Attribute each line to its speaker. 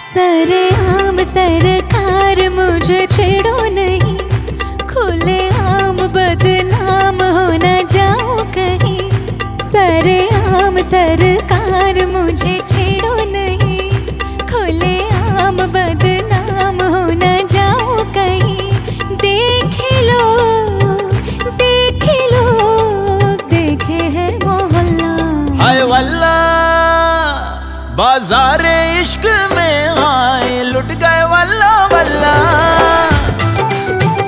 Speaker 1: सरे आम सरकार मुझे छेड़ो नहीं, खुले आम बदनाम हो न जाओ कहीं। सरे आम सरकार मुझे छेड़ो नहीं, खुले आम बदनाम हो न जाओ कहीं। देख लो देखे है मोहल्ला,
Speaker 2: हाय वल्ला बाजारे इश्क में, हाय लुट गए वल्ला वल्ला।